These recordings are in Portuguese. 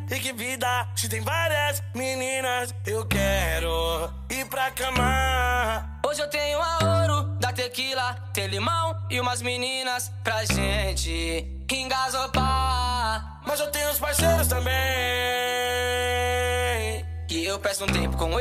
E que vida, se tem várias meninas, eu quero ir pra cama. Hoje eu tenho a ouro da tequila, tem limão e umas meninas pra gente engasopar. Mas eu tenho os parceiros também, e eu peço um tempo com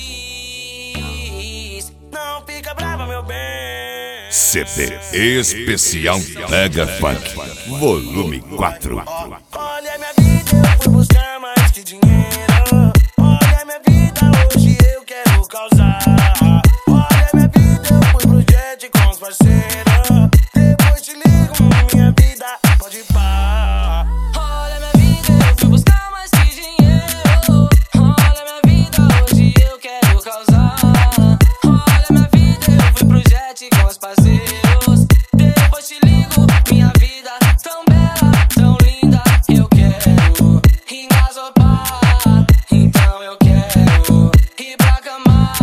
eles. não fica brava, meu bem. CD Especial Mega Funk Volume 4. Olha minha vida, eu fui buscar mais que dinheiro. Olha minha vida, hoje eu quero causar. Olha minha vida, eu fui pro jet com os parceiros. Depois te ligo, minha vida, pode ir pá. Olha minha vida, eu fui buscar mais que dinheiro. Olha minha vida, hoje eu quero causar. Olha minha vida, eu fui pro jet com os parceiros. Depois te ligo, minha vida tão bela, tão linda. Eu quero engasopar, então eu quero ir pra cama.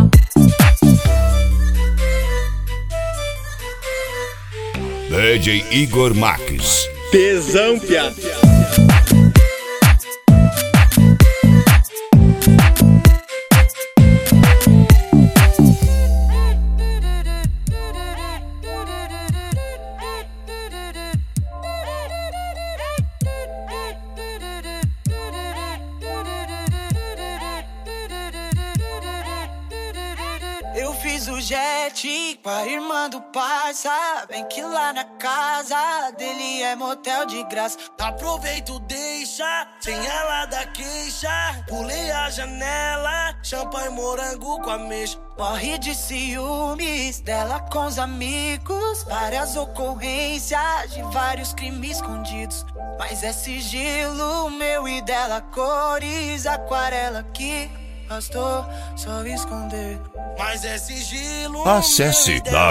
DJ Igor Marques. Tesão, piada. Eu fiz o jet com a irmã do parça. Bem que lá na casa dele é motel de graça. Aproveito, deixa, sem ela dar queixa. Pulei a janela, champanhe morango com ameixa. Morre de ciúmes dela com os amigos. Várias ocorrências de vários crimes escondidos. Mas é sigilo meu e dela, cores aquarela que bastou só esconder. Mas é sigilo. Acesse meu e dela,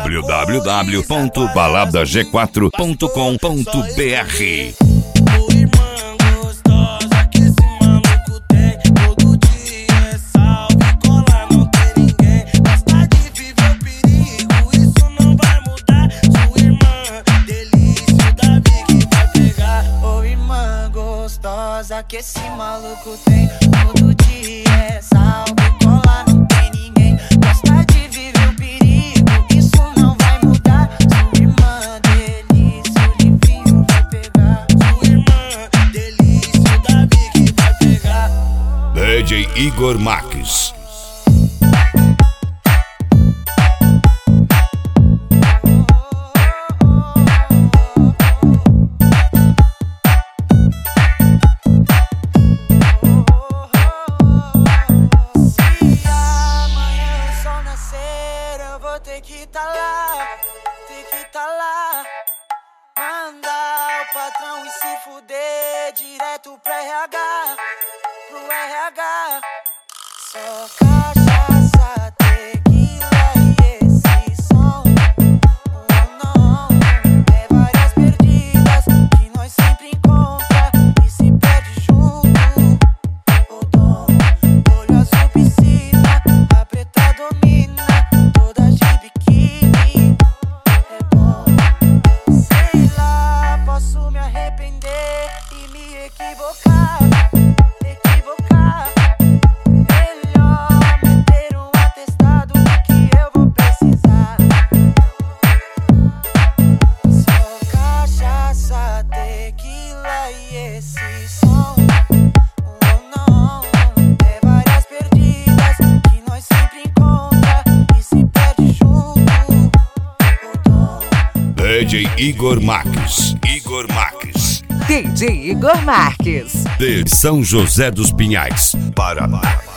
www.baladaG4.com.br. Ô irmã gostosa que esse maluco tem. Todo dia é salve, cola, não tem ninguém. Gosta de viver o perigo, isso não vai mudar. Sua irmã, delícia, o Davi que vai pegar. Ô irmã gostosa que esse maluco tem. Todo dia é salve, cola, não tem ninguém. Gosta de viver o perigo, isso não vai mudar. Sua irmã delícia, o livinho vai pegar. Sua irmã, delícia, o Davi que vai pegar. DJ Igor Marques. Se amanhã o sol nascer, eu vou ter que tá lá, ter que tá lá. Mandar o patrão e se fuder direto pro RH, pro RH. Só cachaça, tequila e esse som. Não, é várias perdidas que nós sempre encontra e se perde junto. O dom, olho azul piscina, a preta domina, todas de biquíni. É bom, sei lá, posso me arrepender e me equivocar. Melhor meter um atestado que eu vou precisar. Só cachaça, tequila e esse som. Não, é várias perdidas que nós sempre encontra e se perde junto. O dom. DJ Igor Marques. Igor Marques. DJ Igor Marques. De São José dos Pinhais, Paraná.